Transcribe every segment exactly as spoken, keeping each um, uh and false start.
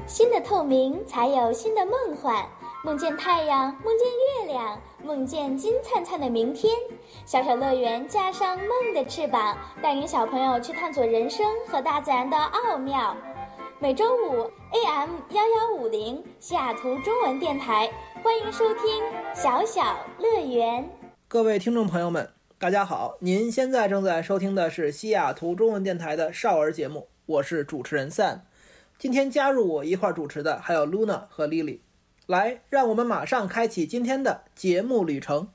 新的透明才有新的梦幻，梦见太阳，梦见月亮，梦见金灿灿的明天。小小乐园架上梦的翅膀，带领小朋友去探索人生和大自然的奥妙。每周五 A M 一一五零西雅图中文电台，欢迎收听小小乐园。 各位听众朋友们，大家好，您现在正在收听的是西雅图中文电台的少儿节目，我是主持人 Sam。 今天加入我一块主持的还有 Luna 和 Lily。 来，让我们马上开启今天的节目旅程。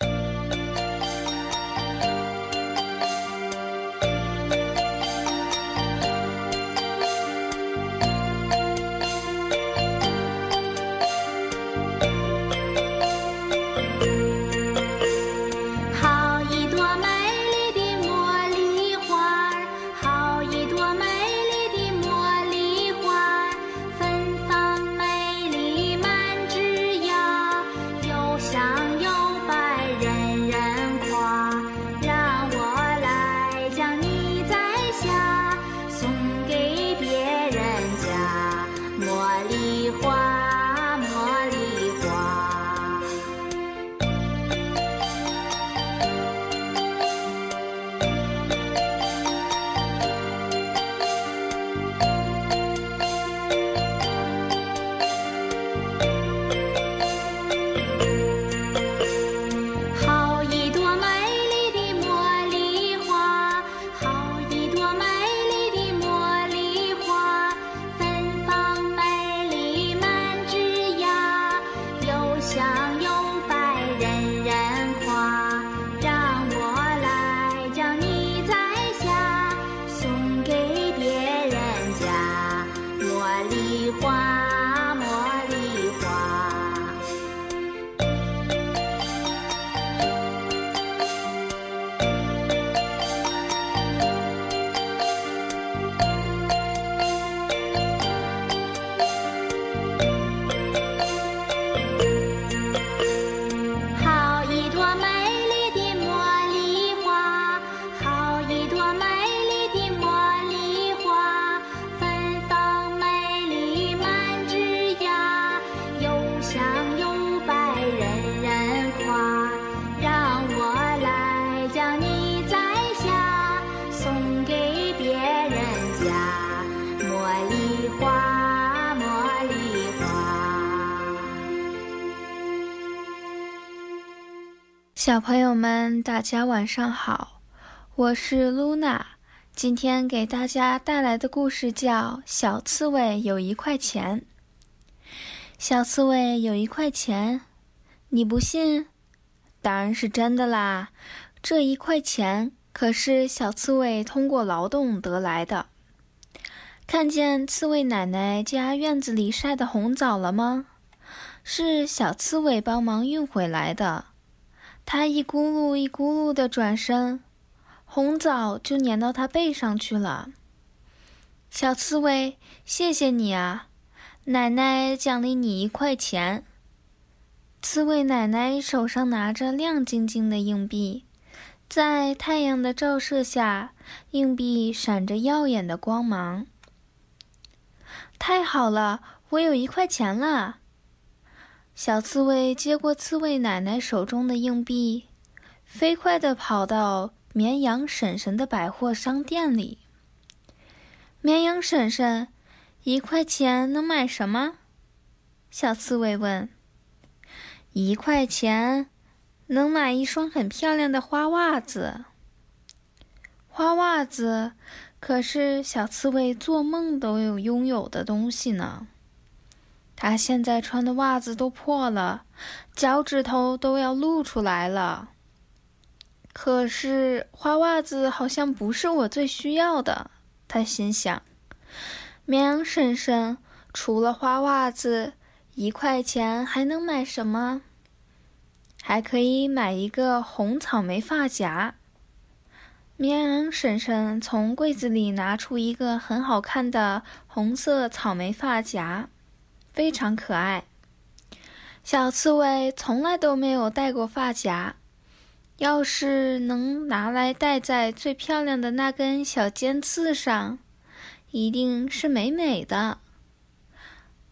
小朋友们，大家晚上好，我是 Luna。 今天给大家带来的故事叫《小刺猬有一块钱》。小刺猬有一块钱，你不信？当然是真的啦！这一块钱可是小刺猬通过劳动得来的。看见刺猬奶奶家院子里晒的红枣了吗？是小刺猬帮忙运回来的。他一咕噜一咕噜地转身，红枣就粘到他背上去了。小刺猬，谢谢你啊，奶奶奖励你一块钱。刺猬奶奶手上拿着亮晶晶的硬币，在太阳的照射下，硬币闪着耀眼的光芒。太好了，我有一块钱了。小刺猬接过刺猬奶奶手中的硬币，飞快地跑到绵羊婶婶的百货商店里。绵羊婶婶，一块钱能买什么？小刺猬问。一块钱能买一双很漂亮的花袜子。花袜子可是小刺猬做梦都有拥有的东西呢。他现在穿的袜子都破了，脚趾头都要露出来了。可是花袜子好像不是我最需要的，他心想。绵羊婶婶，除了花袜子，一块钱还能买什么？还可以买一个红草莓发夹。绵羊婶婶从柜子里拿出一个很好看的红色草莓发夹，非常可爱。小刺猬从来都没有戴过发夹，要是能拿来戴在最漂亮的那根小尖刺上，一定是美美的。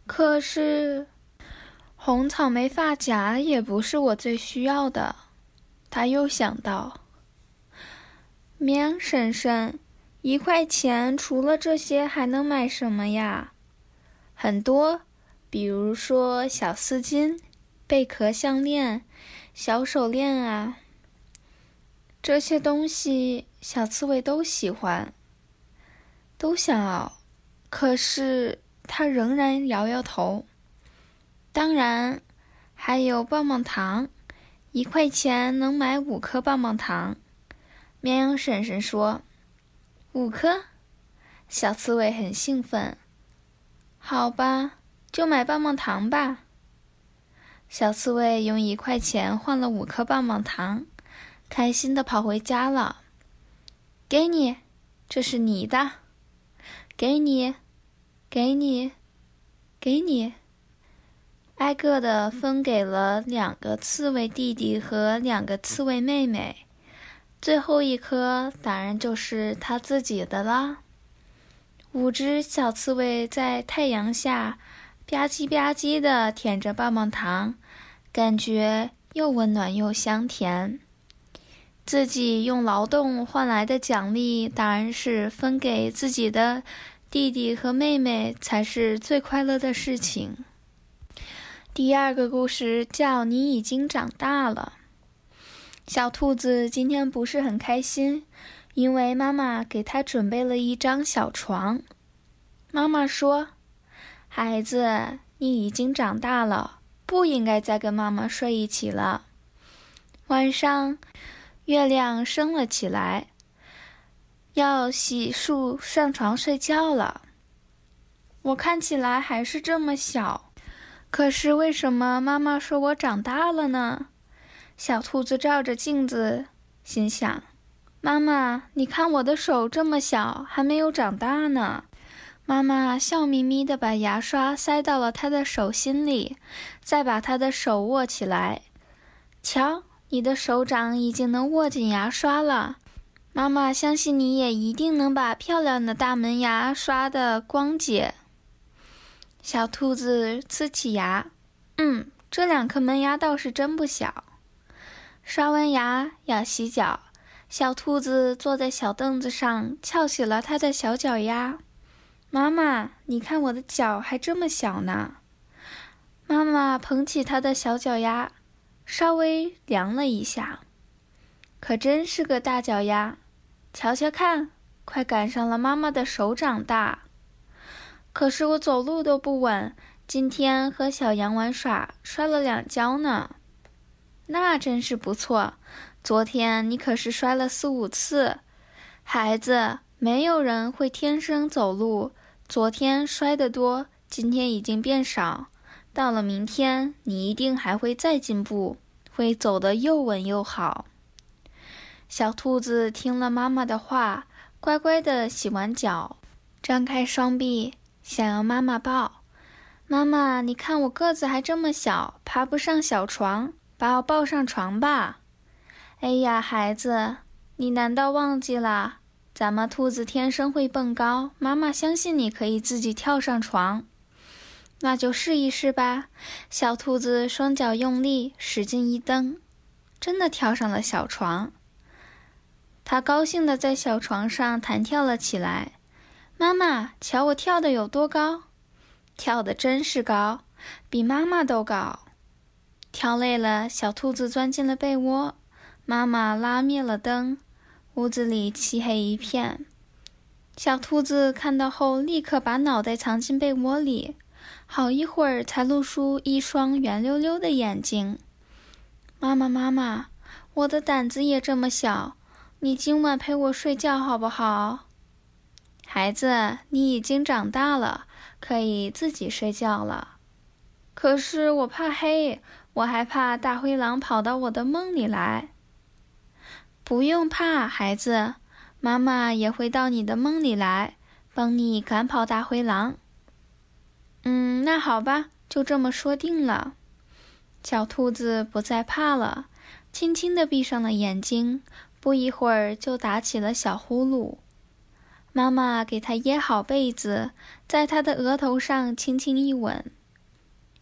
可是红草莓发夹也不是我最需要的。他又想到，绵羊婶婶，一块钱除了这些还能买什么呀？很多，比如说小丝巾、贝壳项链、小手链啊。这些东西小刺猬都喜欢，都想要，可是他仍然摇摇头。当然，还有棒棒糖，一块钱能买五颗棒棒糖。绵羊婶婶说：“五颗？”小刺猬很兴奋。好吧，就买棒棒糖吧。小刺猬用一块钱换了五颗棒棒糖，开心地跑回家了。给你，这是你的。给你，给你，给你。挨个的分给了两个刺猬弟弟和两个刺猬妹妹，最后一颗当然就是他自己的啦。五只小刺猬在太阳下吧唧吧唧地舔着棒棒糖，感觉又温暖又香甜。自己用劳动换来的奖励当然是分给自己的弟弟和妹妹才是最快乐的事情。第二个故事叫你已经长大了。小兔子今天不是很开心，因为妈妈给他准备了一张小床。妈妈说：“孩子，你已经长大了，不应该再跟妈妈睡一起了。”晚上，月亮升了起来，要洗漱上床睡觉了。我看起来还是这么小，可是为什么妈妈说我长大了呢？小兔子照着镜子，心想：妈妈，你看我的手这么小，还没有长大呢。妈妈笑眯眯地把牙刷塞到了她的手心里，再把她的手握起来。瞧，你的手掌已经能握紧牙刷了。妈妈相信你也一定能把漂亮的大门牙刷得光洁。小兔子呲起牙，嗯，这两颗门牙倒是真不小。刷完牙要洗脚，小兔子坐在小凳子上，翘起了它的小脚丫。妈妈，你看我的脚还这么小呢。妈妈捧起它的小脚丫，稍微量了一下，可真是个大脚丫。瞧瞧看，快赶上了妈妈的手掌大。可是我走路都不稳，今天和小羊玩耍，摔了两跤呢。那真是不错，昨天你可是摔了四五次。孩子，没有人会天生走路，昨天摔得多，今天已经变少。到了明天，你一定还会再进步，会走得又稳又好。小兔子听了妈妈的话，乖乖地洗完脚，张开双臂，想要妈妈抱。妈妈，你看我个子还这么小，爬不上小床，把我抱上床吧。哎呀，孩子，你难道忘记了？咱们兔子天生会蹦高，妈妈相信你可以自己跳上床。那就试一试吧。小兔子双脚用力，使劲一蹬，真的跳上了小床。它高兴地在小床上弹跳了起来。妈妈，瞧我跳得有多高？跳得真是高，比妈妈都高。跳累了，小兔子钻进了被窝。妈妈拉灭了灯，屋子里漆黑一片。小兔子看到后，立刻把脑袋藏进被窝里，好一会儿才露出一双圆溜溜的眼睛。妈妈，妈妈，我的胆子也这么小，你今晚陪我睡觉好不好？孩子，你已经长大了，可以自己睡觉了。可是我怕黑，我还怕大灰狼跑到我的梦里来。不用怕，孩子，妈妈也会到你的梦里来，帮你赶跑大灰狼。嗯，那好吧，就这么说定了。小兔子不再怕了，轻轻地闭上了眼睛，不一会儿就打起了小呼噜。妈妈给它掖好被子，在它的额头上轻轻一吻，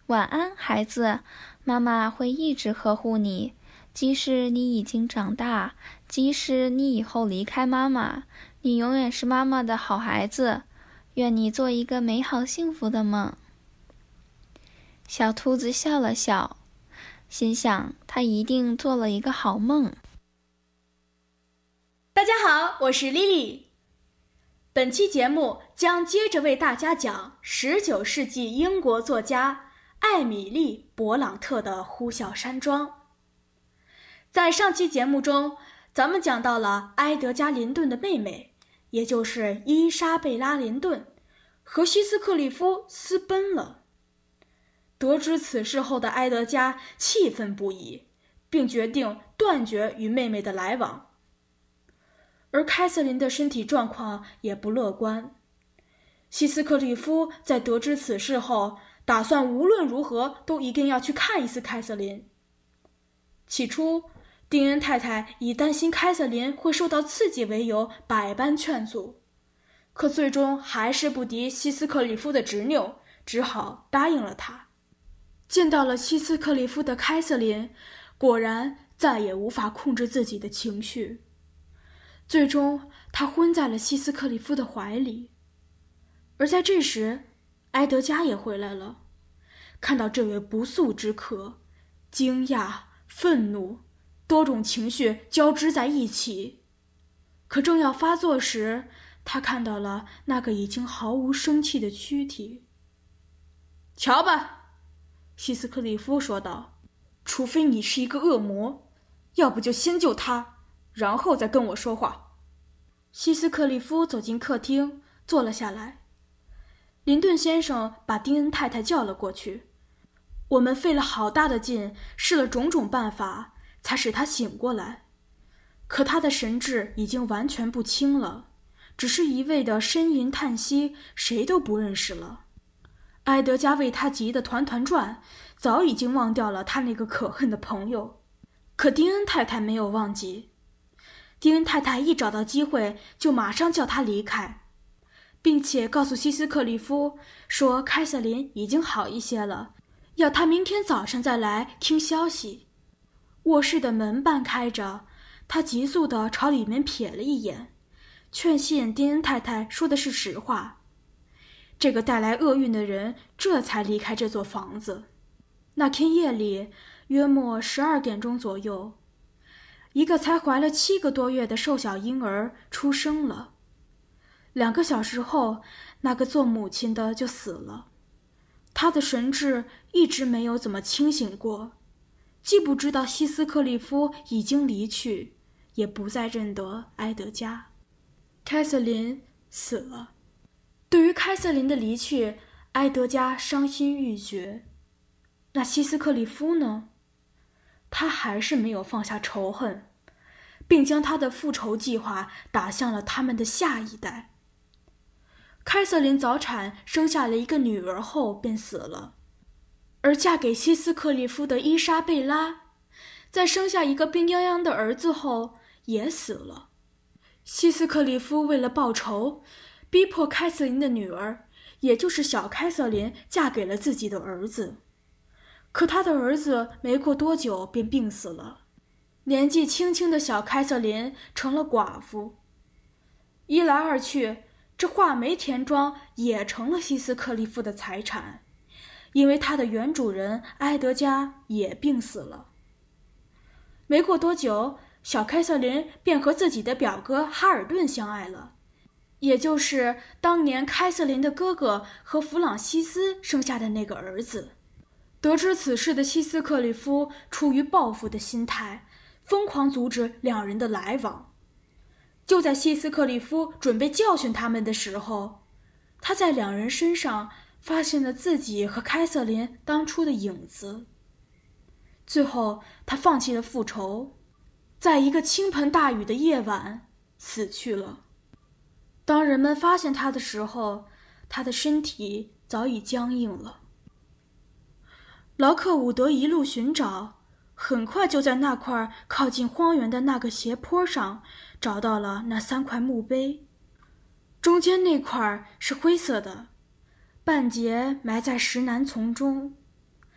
晚安，孩子，妈妈会一直呵护你，即使你已经长大，即使你以后离开妈妈，你永远是妈妈的好孩子。愿你做一个美好幸福的梦。”小兔子笑了笑，心想他一定做了一个好梦。 大家好，我是莉莉。本期节目将接着为大家讲十九世纪英国作家艾米丽·勃朗特的《呼啸山庄》。在上期节目中，咱们讲到了埃德加·林顿的妹妹，也就是伊莎贝拉·林顿，和希斯克里夫私奔了。得知此事后的埃德加气愤不已，并决定断绝与妹妹的来往。而凯瑟琳的身体状况也不乐观。希斯克里夫在得知此事后，打算无论如何都一定要去看一次凯瑟琳。起初，丁恩太太以担心凯瑟琳会受到刺激为由，百般劝阻，可最终还是不敌希斯克里夫的执拗，只好答应了他。见到了希斯克里夫的凯瑟琳，果然再也无法控制自己的情绪。最终，他昏在了希斯克里夫的怀里。而在这时，埃德加也回来了，看到这位不速之客，惊讶、愤怒，多种情绪交织在一起。可正要发作时，他看到了那个已经毫无生气的躯体。“瞧吧，”希斯克里夫说道，“除非你是一个恶魔，要不就先救他，然后再跟我说话。”希斯克里夫走进客厅，坐了下来。林顿先生把丁恩太太叫了过去。我们费了好大的劲，试了种种办法，才使他醒过来。可他的神志已经完全不清了，只是一味的呻吟叹息，谁都不认识了。埃德加为他急得团团转，早已经忘掉了他那个可恨的朋友。可丁恩太太没有忘记。丁恩太太一找到机会，就马上叫他离开，并且告诉希斯克里夫说凯瑟琳已经好一些了，要他明天早上再来听消息。卧室的门半开着，他急速地朝里面瞥了一眼，确信丁恩太太说的是实话。这个带来厄运的人这才离开这座房子。那天夜里，约莫十二点钟左右，一个才怀了七个多月的瘦小婴儿出生了。两个小时后，那个做母亲的就死了。她的神志一直没有怎么清醒过，既不知道希斯克里夫已经离去，也不再认得埃德加。凯瑟琳死了。对于凯瑟琳的离去，埃德加伤心欲绝。那希斯克里夫呢？他还是没有放下仇恨，并将他的复仇计划打向了他们的下一代。凯瑟琳早产生下了一个女儿后便死了，而嫁给希斯克里夫的伊莎贝拉，在生下一个病殃殃的儿子后也死了。希斯克里夫为了报仇，逼迫凯瑟琳的女儿，也就是小凯瑟琳，嫁给了自己的儿子。可他的儿子没过多久便病死了，年纪轻轻的小凯瑟琳成了寡妇。一来二去，这画眉田庄也成了希斯克里夫的财产，因为他的原主人埃德加也病死了。没过多久，小凯瑟琳便和自己的表哥哈尔顿相爱了，也就是当年凯瑟琳的哥哥和弗朗西斯生下的那个儿子。得知此事的希斯克里夫出于报复的心态，疯狂阻止两人的来往。就在希斯克里夫准备教训他们的时候，他在两人身上发现了自己和凯瑟琳当初的影子。最后他放弃了复仇，在一个倾盆大雨的夜晚死去了。当人们发现他的时候，他的身体早已僵硬了。劳克伍德一路寻找，很快就在那块靠近荒原的那个斜坡上找到了那三块墓碑。中间那块是灰色的，半截埋在石楠丛中，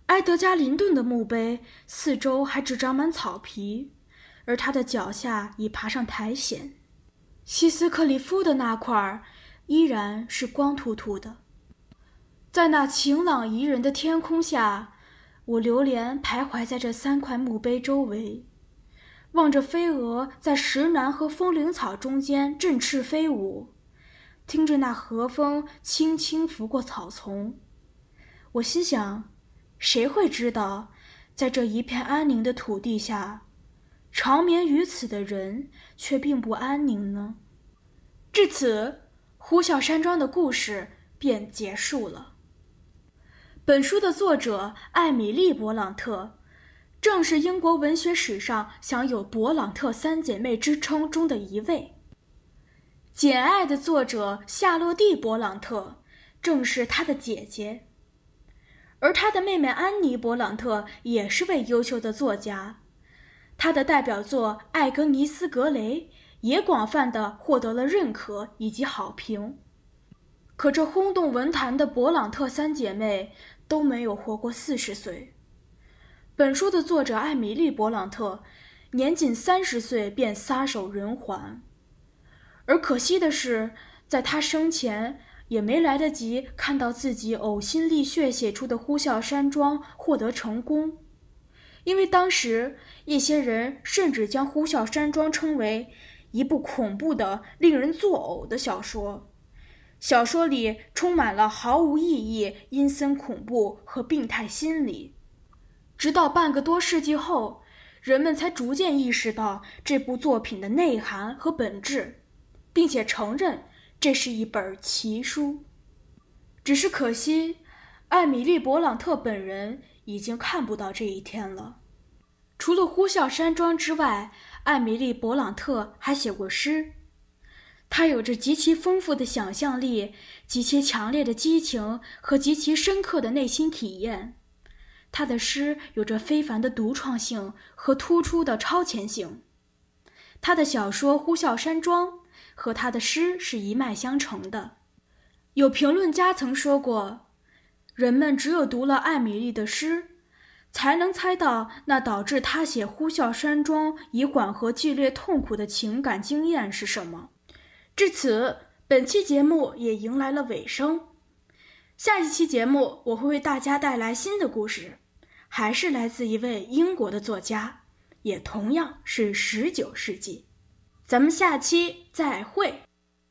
埃德加·林顿的墓碑四周还只长满草皮，而他的脚下已爬上苔藓。希斯克里夫的那块儿依然是光秃秃的。在那晴朗宜人的天空下，我流连徘徊在这三块墓碑周围，望着飞蛾在石楠和风铃草中间振翅飞舞，听着那和风轻轻拂过草丛。我心想，谁会知道，在这一片安宁的土地下，长眠于此的人却并不安宁呢？至此，呼啸山庄的故事便结束了。本书的作者艾米丽·勃朗特，正是英国文学史上享有勃朗特三姐妹之称中的一位。简爱的作者夏洛蒂·勃朗特，正是她的姐姐。而她的妹妹安妮·勃朗特也是位优秀的作家，她的代表作《艾格尼斯·格雷》也广泛地获得了认可以及好评。可这轰动文坛的勃朗特三姐妹都没有活过四十岁。本书的作者艾米丽·勃朗特年仅三十岁便撒手人寰，而可惜的是，在她生前也没来得及看到自己呕心沥血写出的《呼啸山庄》获得成功，因为当时一些人甚至将《呼啸山庄》称为一部恐怖的、令人作呕的小说。小说里充满了毫无意义、阴森恐怖和病态心理。直到半个多世纪后，人们才逐渐意识到这部作品的内涵和本质，并且承认这是一本奇书。只是可惜，艾米丽·勃朗特本人已经看不到这一天了。除了《呼啸山庄》之外，艾米丽·勃朗特还写过诗。她有着极其丰富的想象力、极其强烈的激情和极其深刻的内心体验。她的诗有着非凡的独创性和突出的超前性。她的小说《呼啸山庄》和她的诗是一脉相承的。有评论家曾说过，人们只有读了艾米丽的诗，才能猜到那导致她写《呼啸山庄》以缓和剧烈痛苦的情感经验是什么。至此，本期节目也迎来了尾声。下一期节目我会为大家带来新的故事，还是来自一位英国的作家，也同样是十九世纪。咱们下期再会。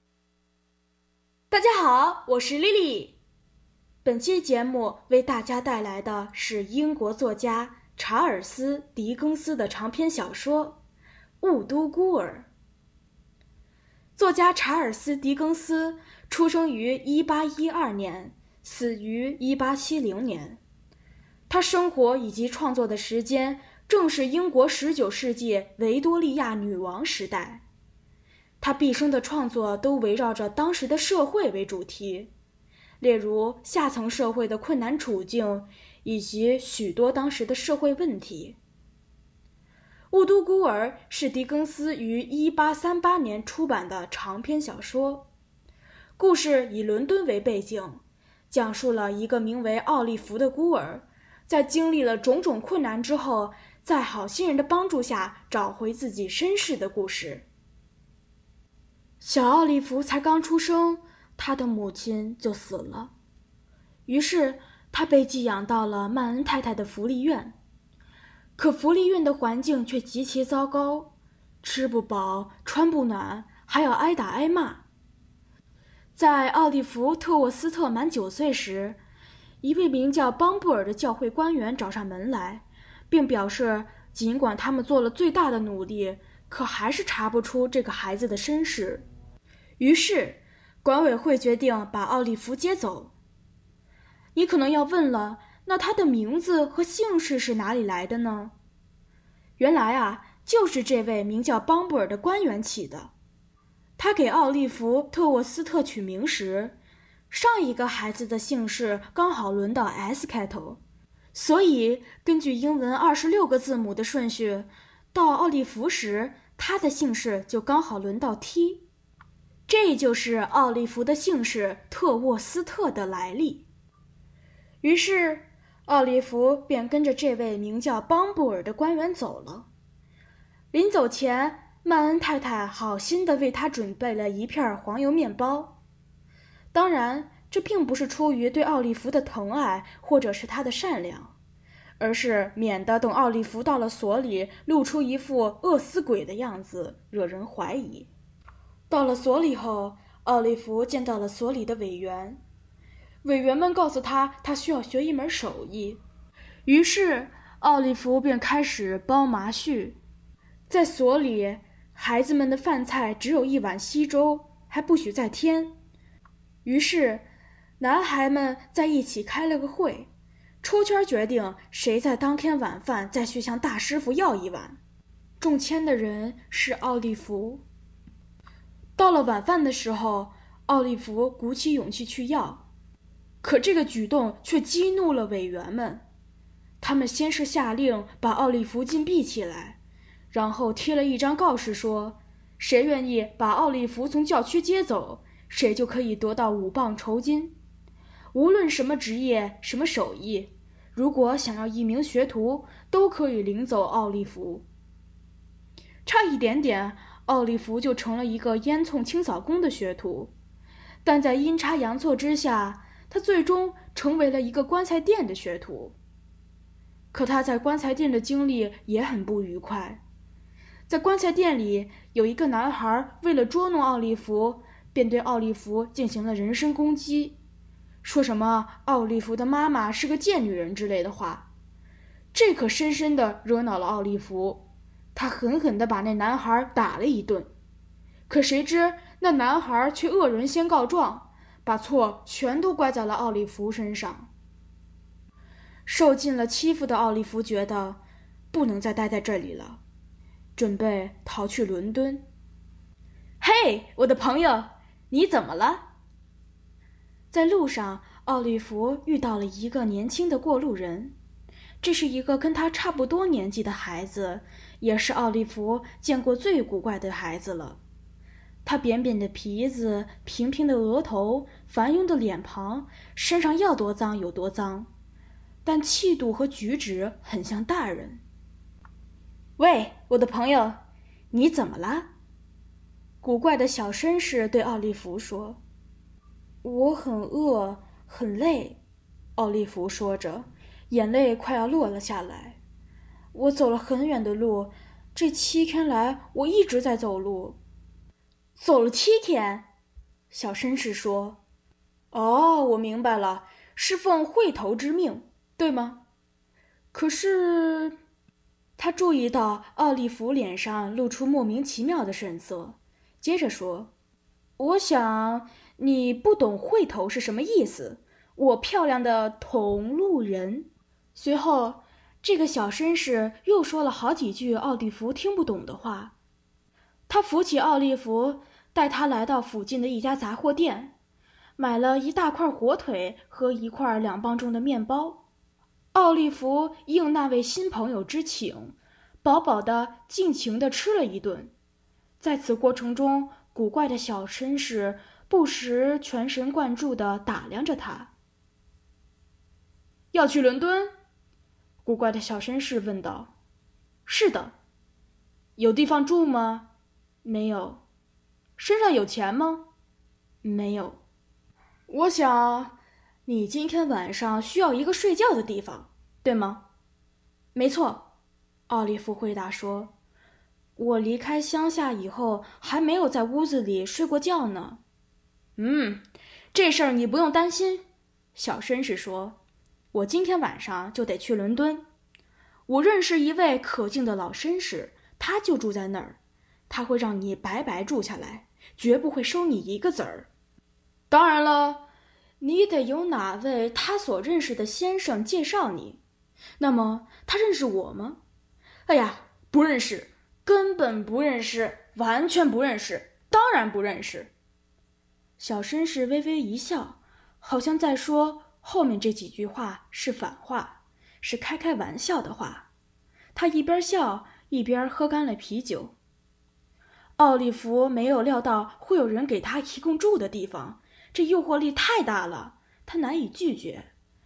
大家好，我是 Lily。本期节目为大家带来的是英国作家查尔斯·狄更斯的长篇小说《雾都孤儿》。作家查尔斯·狄更斯出生于一八一二年，死于一八七零年。他生活以及创作的时间正是英国十九世纪维多利亚女王时代。他毕生的创作都围绕着当时的社会为主题，例如下层社会的困难处境以及许多当时的社会问题。《雾都孤儿》是狄更斯于一八三八年出版的长篇小说，故事以伦敦为背景，讲述了一个名为奥利弗的孤儿，在经历了种种困难之后，在好心人的帮助下找回自己身世的故事。小奥利弗才刚出生，他的母亲就死了，于是他被寄养到了曼恩太太的福利院。可福利院的环境却极其糟糕，吃不饱，穿不暖，还要挨打挨骂。在奥利弗·特沃斯特满九岁时，一位名叫邦布尔的教会官员找上门来，并表示尽管他们做了最大的努力，可还是查不出这个孩子的身世。于是管委会决定把奥利弗接走。你可能要问了，那他的名字和姓氏是哪里来的呢？原来啊，就是这位名叫邦布尔的官员起的。他给奥利弗·特沃斯特取名时，上一个孩子的姓氏刚好轮到 S 开头，所以根据英文二十六个字母的顺序，到奥利弗时，他的姓氏就刚好轮到 T。这就是奥利弗的姓氏特沃斯特的来历。于是奥利弗便跟着这位名叫邦布尔的官员走了。临走前，曼恩太太好心地为他准备了一片黄油面包。当然，这并不是出于对奥利弗的疼爱，或者是他的善良，而是免得等奥利弗到了所里，露出一副饿死鬼的样子，惹人怀疑。到了所里后，奥利弗见到了所里的委员，委员们告诉他，他需要学一门手艺。于是，奥利弗便开始包麻絮。在所里，孩子们的饭菜只有一碗稀粥，还不许再添。于是，男孩们在一起开了个会，抽签决定谁在当天晚饭再去向大师傅要一碗。中签的人是奥利弗。到了晚饭的时候，奥利弗鼓起勇气去要，可这个举动却激怒了委员们。他们先是下令把奥利弗禁闭起来，然后贴了一张告示说，谁愿意把奥利弗从教区接走，谁就可以得到五磅酬金。无论什么职业，什么手艺，如果想要一名学徒，都可以领走奥利弗。差一点点，奥利弗就成了一个烟囱清扫工的学徒，但在阴差阳错之下，他最终成为了一个棺材店的学徒。可他在棺材店的经历也很不愉快。在棺材店里，有一个男孩为了捉弄奥利弗，便对奥利弗进行了人身攻击，说什么奥利弗的妈妈是个贱女人之类的话。这可深深地惹恼了奥利弗，他狠狠地把那男孩打了一顿。可谁知那男孩却恶人先告状，把错全都怪在了奥利弗身上。受尽了欺负的奥利弗觉得不能再待在这里了，准备逃去伦敦。嘿，我的朋友，你怎么了？在路上，奥利弗遇到了一个年轻的过路人，这是一个跟他差不多年纪的孩子，也是奥利弗见过最古怪的孩子了。他扁扁的鼻子，平平的额头，繁庸的脸庞，身上要多脏有多脏，但气度和举止很像大人。喂，我的朋友，你怎么了？古怪的小绅士对奥利弗说。我很饿，很累，奥利弗说着，眼泪快要落了下来。我走了很远的路，这七天来我一直在走路。走了七天？小绅士说。哦，我明白了，是奉会头之命，对吗？可是，他注意到奥利弗脸上露出莫名其妙的神色，接着说，我想你不懂会头是什么意思，我漂亮的同路人。随后，这个小绅士又说了好几句奥利弗听不懂的话。他扶起奥利弗，带他来到附近的一家杂货店，买了一大块火腿和一块两磅重的面包。奥利弗应那位新朋友之请，饱饱的尽情地吃了一顿。在此过程中，古怪的小绅士不时全神贯注地打量着他。要去伦敦？古怪的小绅士问道。是的。有地方住吗？没有。身上有钱吗？没有。我想你今天晚上需要一个睡觉的地方，对吗？没错，奥利弗回答说。我离开乡下以后还没有在屋子里睡过觉呢。嗯，这事儿你不用担心，小绅士说。我今天晚上就得去伦敦。我认识一位可敬的老绅士，他就住在那儿，他会让你白白住下来，绝不会收你一个子儿。当然了，你得由哪位他所认识的先生介绍你。那么他认识我吗？哎呀，不认识，根本不认识，完全不认识，当然不认识。小绅士微微一笑，好像在说后面这几句话是反话，是开开玩笑的话。他一边笑一边喝干了啤酒。奥利弗没有料到会有人给他提供住的地方，这诱惑力太大了，他难以拒绝。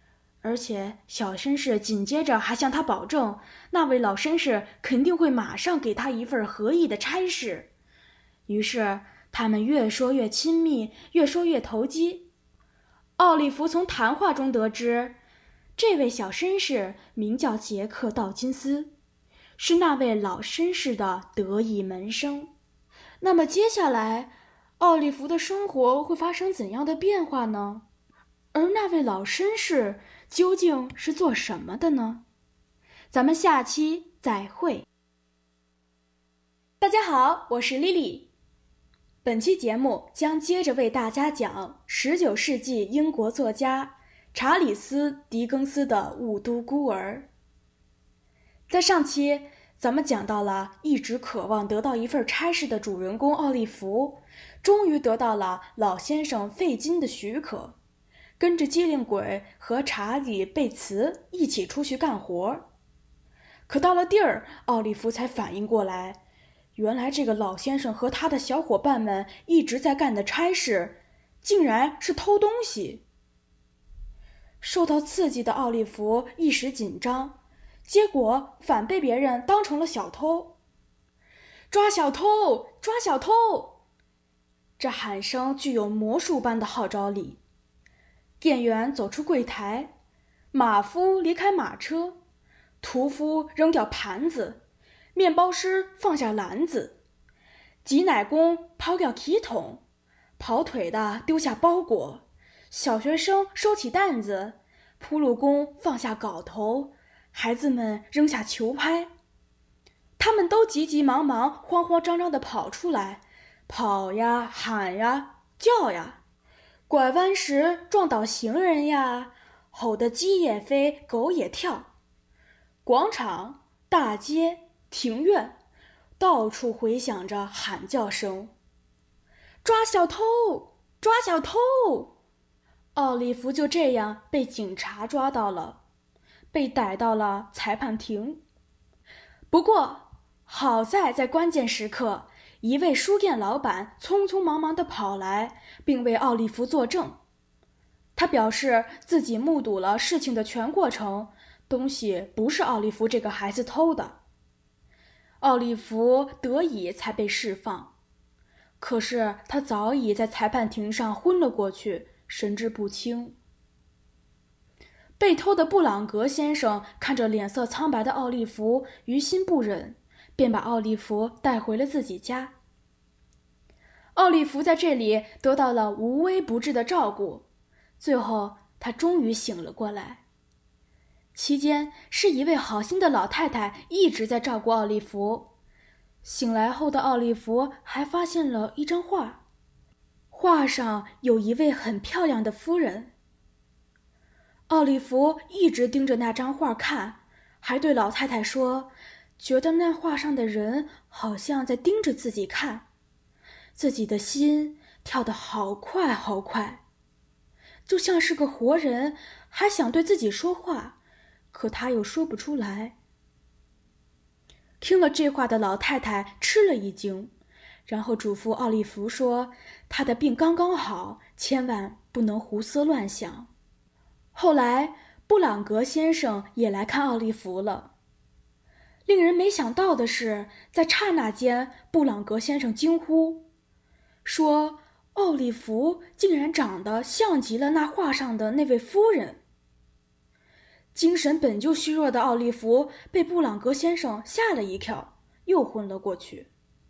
而且小绅士紧接着还向他保证，那位老绅士肯定会马上给他一份合意的差事。于是他们越说越亲密，越说越投机。奥利弗从谈话中得知，这位小绅士名叫杰克·道金斯，是那位老绅士的得意门生。那么接下来，奥利弗的生活会发生怎样的变化呢？而那位老绅士究竟是做什么的呢？咱们下期再会。大家好，我是 Lily。本期节目将接着为大家讲十九世纪英国作家查理斯·狄更斯的《雾都孤儿》。在上期，咱们讲到了一直渴望得到一份差事的主人公奥利弗，终于得到了老先生费金的许可，跟着机灵鬼和查理·贝茨一起出去干活。可到了地儿，奥利弗才反应过来，原来这个老先生和他的小伙伴们一直在干的差事，竟然是偷东西。受到刺激的奥利弗一时紧张，结果反被别人当成了小偷。抓小偷！抓小偷！这喊声具有魔术般的号召力。店员走出柜台，马夫离开马车，屠夫扔掉盘子，面包师放下篮子，挤奶工抛掉提桶，跑腿的丢下包裹，小学生收起担子，铺路工放下镐头，孩子们扔下球拍。他们都急急忙忙慌慌张张地跑出来，跑呀喊呀叫呀，拐弯时撞倒行人呀，吼得鸡也飞狗也跳。广场、大街、庭院，到处回响着喊叫声。抓小偷！抓小偷！奥利弗就这样被警察抓到了，被逮到了裁判庭。不过好在在关键时刻，一位书店老板匆匆忙忙地跑来，并为奥利弗作证。他表示自己目睹了事情的全过程，东西不是奥利弗这个孩子偷的。奥利弗得以才被释放，可是他早已在裁判庭上昏了过去，神志不清。被偷的布朗格先生看着脸色苍白的奥利弗，于心不忍，便把奥利弗带回了自己家。奥利弗在这里得到了无微不至的照顾，最后他终于醒了过来。期间是一位好心的老太太一直在照顾奥利弗。醒来后的奥利弗还发现了一张画，画上有一位很漂亮的夫人。奥利弗一直盯着那张画看，还对老太太说，觉得那画上的人好像在盯着自己看，自己的心跳得好快好快，就像是个活人，还想对自己说话，可他又说不出来。听了这话的老太太吃了一惊，然后嘱咐奥利弗说，他的病刚刚好，千万不能胡思乱想。后来布朗格先生也来看奥利弗了。令人没想到的是，在刹那间，布朗格先生惊呼说，奥利弗竟然长得像极了那画上的那位夫人。精神本就虚弱的奥利弗被布朗格先生吓了一跳，又昏了过去。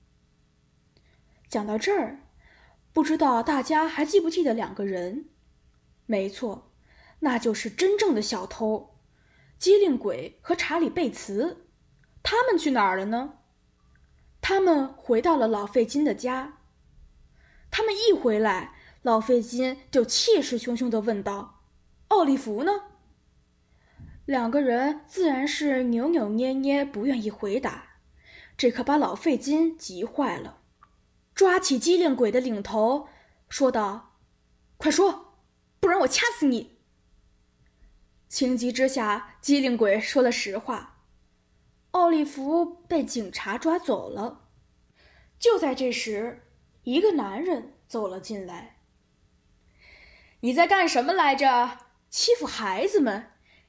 讲到这儿，不知道大家还记不记得两个人？没错，那就是真正的小偷，机灵鬼和查理·贝茨。他们去哪儿了呢？他们回到了老费金的家。他们一回来，老费金就气势汹汹地问道，奥利弗呢？两个人自然是扭扭捏捏，不愿意回答，这可把老费金急坏了，抓起机灵鬼的领头说道，快说，不然我掐死你。情急之下，机灵鬼说了实话，奥利弗被警察抓走了。就在这时，一个男人走了进来。你在干什么来着？欺负孩子们，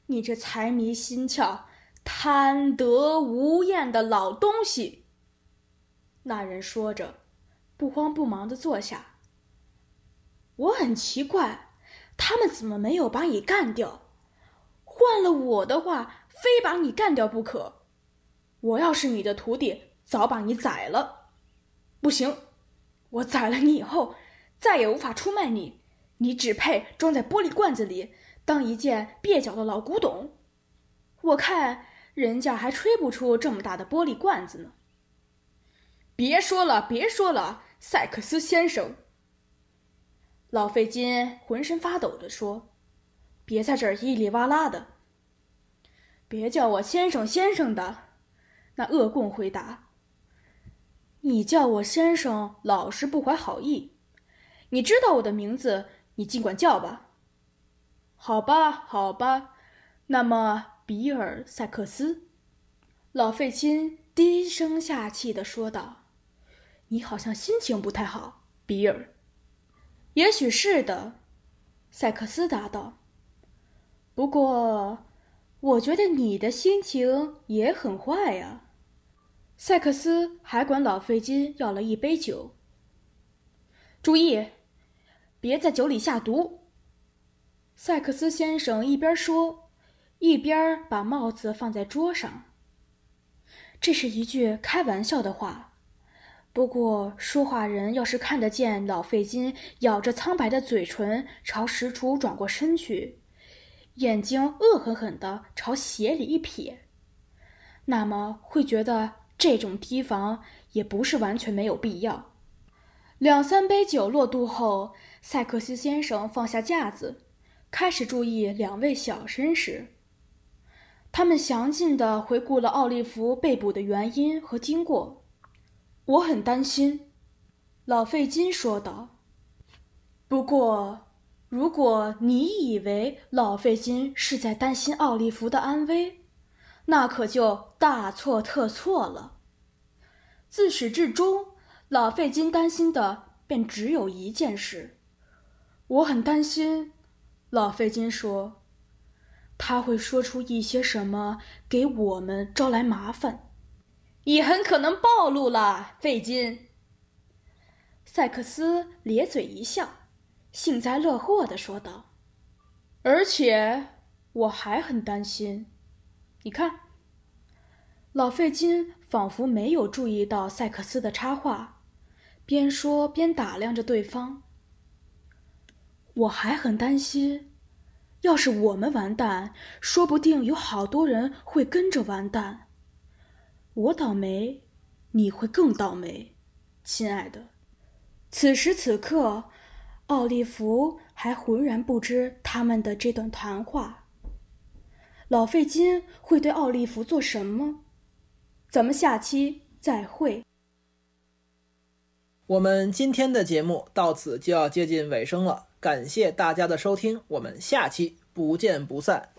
你这财迷心窍、贪得无厌的老东西！”那人说着，不慌不忙地坐下。我很奇怪，他们怎么没有把你干掉？换了我的话，非把你干掉不可。我要是你的徒弟，早把你宰了。不行，我宰了你以后，再也无法出卖你，你只配装在玻璃罐子里，当一件蹩脚的老古董。我看人家还吹不出这么大的玻璃罐子呢。别说了，别说了，塞克斯先生。老费金浑身发抖地说：“别在这儿叽里哇啦的。”“别叫我先生先生的。”那恶棍回答。“你叫我先生老是不怀好意。你知道我的名字，你尽管叫吧。”“好吧，好吧，那么比尔·塞克斯。”老费金低声下气地说道。“你好像心情不太好，比尔。”“也许是的。”塞克斯答道。“不过，我觉得你的心情也很坏呀。”塞克斯还管老费金要了一杯酒。“注意，别在酒里下毒。”塞克斯先生一边说，一边把帽子放在桌上。这是一句开玩笑的话。不过说话人要是看得见老费金咬着苍白的嘴唇朝石厨转过身去，眼睛恶狠狠地朝鞋里一瞥，那么会觉得这种提防也不是完全没有必要。两三杯酒落肚后，塞克斯先生放下架子，开始注意两位小绅士。他们详尽地回顾了奥利弗被捕的原因和经过。“我很担心。”老费金说道。“不过，如果你以为老费金是在担心奥利弗的安危，那可就大错特错了。自始至终，老费金担心的便只有一件事。我很担心，”老费金说，“他会说出一些什么给我们招来麻烦。”“你很可能暴露了，费金。”塞克斯咧嘴一笑，幸灾乐祸地说道。“而且我还很担心。你看。”老费金仿佛没有注意到塞克斯的插话，边说边打量着对方。“我还很担心，要是我们完蛋，说不定有好多人会跟着完蛋。我倒霉，你会更倒霉，亲爱的。”此时此刻，奥利弗还浑然不知他们的这段谈话。老费金会对奥利弗做什么？咱们下期再会。 我们今天的节目到此就要接近尾声了，感谢大家的收听，我们下期不见不散。